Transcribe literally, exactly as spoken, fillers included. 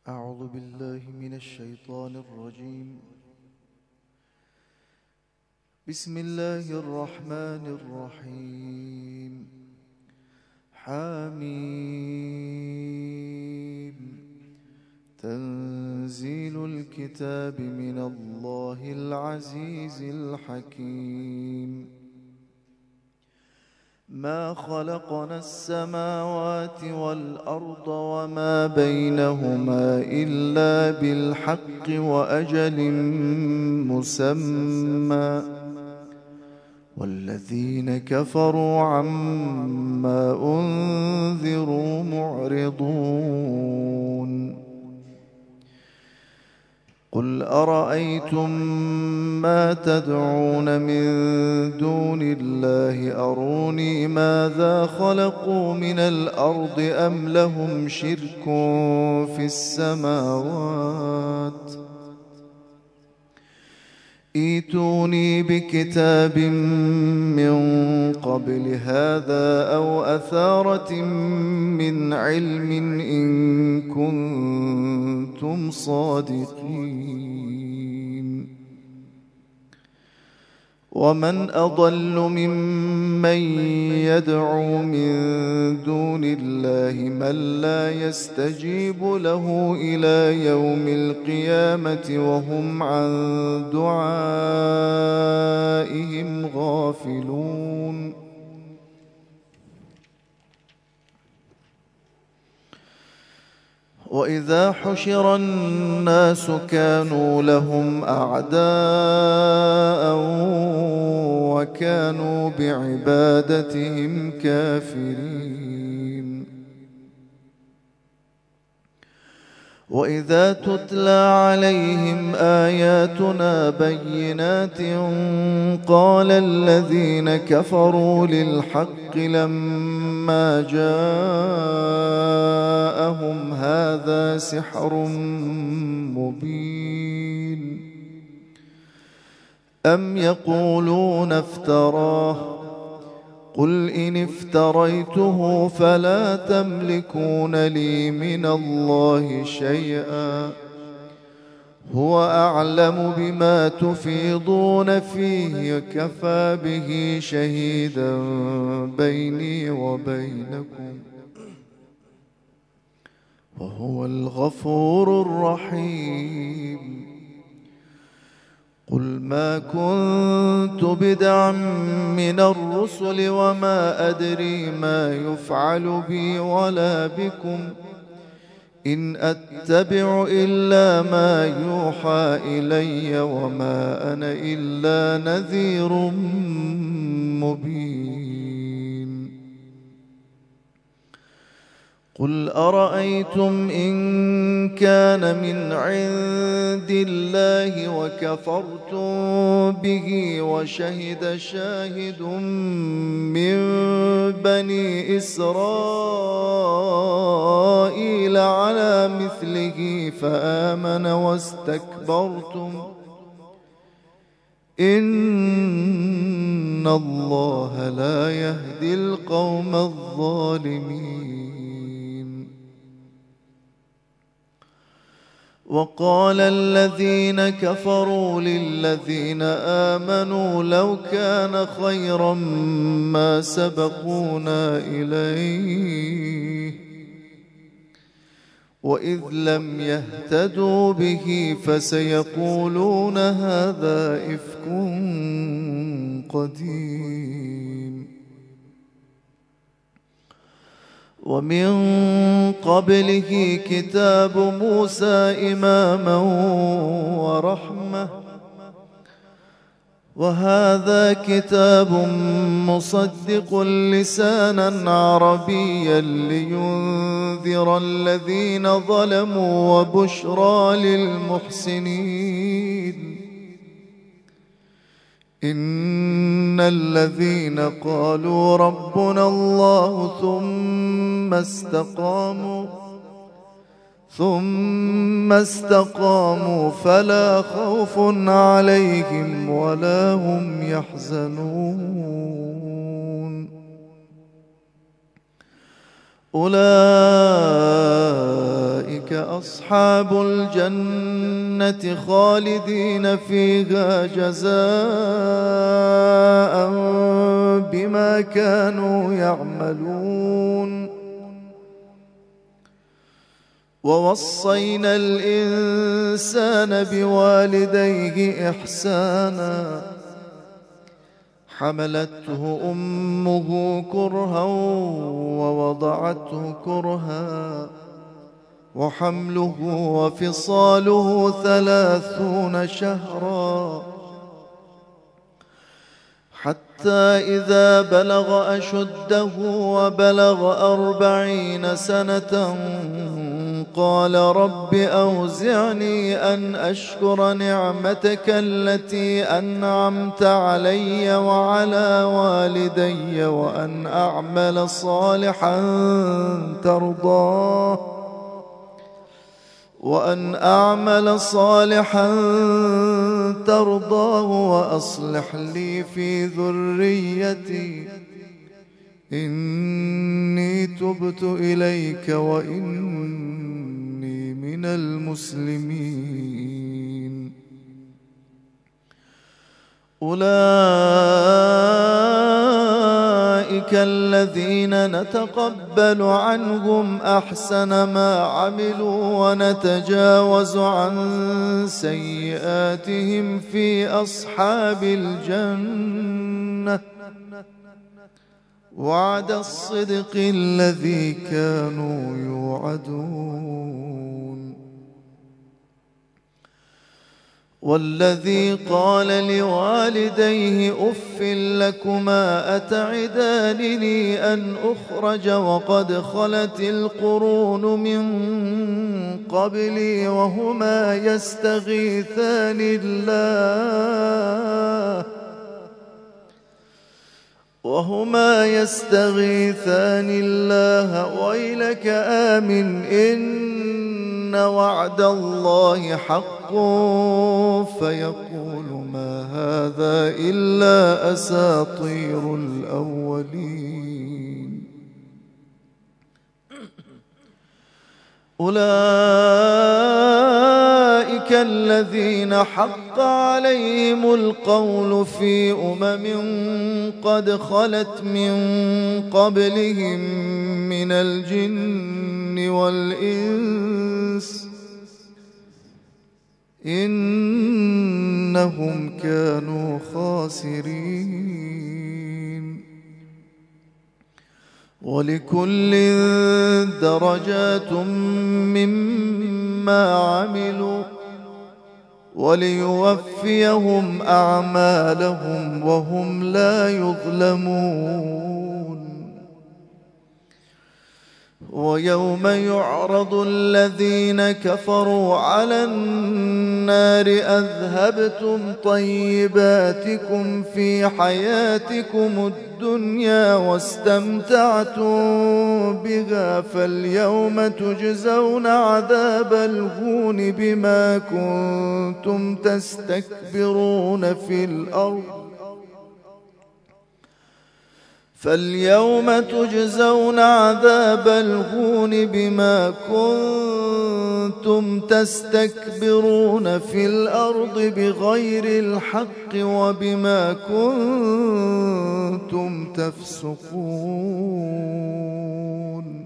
أعوذ بالله من الشيطان الرجيم. بسم الله الرحمن الرحيم. حميم. تنزيل الكتاب من الله العزيز الحكيم. ما خلقنا السماوات والأرض وما بينهما إلا بالحق وأجل مسمى، والذين كفروا عما أنذروا معرضون. قل أرأيتم ما تدعون من دون الله أروني ماذا خلقوا من الأرض أم لهم شرك في السماوات؟ ائتوني بكتاب من قبل هذا أو أثارة من علم إن كنتم صادقين. ومن أضل ممن يدعو من دون الله من لا يستجيب له إلى يوم القيامة وهم عن دعائهم غافلون. وإذا حشر الناس كانوا لهم أعداء وكانوا بعبادتهم كافرين. وإذا تتلى عليهم آياتنا بينات قال الذين كفروا للحق لما جاءهم هذا سحر مبين. أم يقولون افتراه قل إن افتريته فلا تملكون لي من الله شيئا هو أعلم بما تفيضون فيه كفى به شهيدا بيني وبينكم وهو الغفور الرحيم. قل ما كنت بدعا من الرسل وما أدري ما يفعل بي ولا بكم إن أتبع إلا ما يوحى إلي وما أنا إلا نذير مبين. قل أرأيتم إن كان من عند الله وكفرتم به وشهد شاهد من بني إسرائيل على مثله فآمن واستكبرتم إن الله لا يهدي القوم الظالمين. وقال الذين كفروا للذين آمنوا لو كان خيرا ما سبقونا إليه وإذ لم يهتدوا به فسيقولون هذا إفك قديم. ومن قبله كتاب موسى إماما ورحمة وهذا كتاب مصدق لسانا عربيا لينذر الذين ظلموا وبشرى للمحسنين. إن الذين قالوا ربنا الله ثم استقاموا ثم استقاموا فلا خوف عليهم ولا هم يحزنون. أولئك أصحاب الجنة خالدين فيها جزاء بما كانوا يعملون. ووصينا الإنسان بوالديه إحسانا حملته أمه كرها ووضعته كرها وحمله وفصاله ثلاثون شهرا حتى إذا بلغ أشده وبلغ أربعين سنة قال رب أوزعني أن أشكر نعمتك التي أنعمت علي وعلى والدي وأن أعمل صالحا ترضاه وأن أعمل صالحا ترضاه وأصلح لي في ذريتي إني تبت إليك وإني من المسلمين. أولئك الذين نتقبل عنهم أحسن ما عملوا ونتجاوز عن سيئاتهم في أصحاب الجنة وعد الصدق الذي كانوا يوعدون. والذي قال لوالديه أف لكما أتعدانني أن أخرج وقد خلت القرون من قبلي وهما يستغيثان الله وهما يستغيثان الله ويلك آمن إن وعد الله حق فيقول ما هذا إلا أساطير الأولين. أولئك الذين حق عليهم القول في أمم قد خلت من قبلهم من الجن والإنس إنهم كانوا خاسرين. ولكل درجات مما عملوا وليوفيهم أعمالهم وهم لا يظلمون. ويوم يعرض الذين كفروا على النار أذهبتم طيباتكم في حياتكم الدنيا واستمتعتم بها فاليوم تجزون عذاب الهون بما كنتم تستكبرون في الأرض فاليوم تجزون عذاب الهون بما كنتم تستكبرون في الأرض بغير الحق وبما كنتم تفسقون.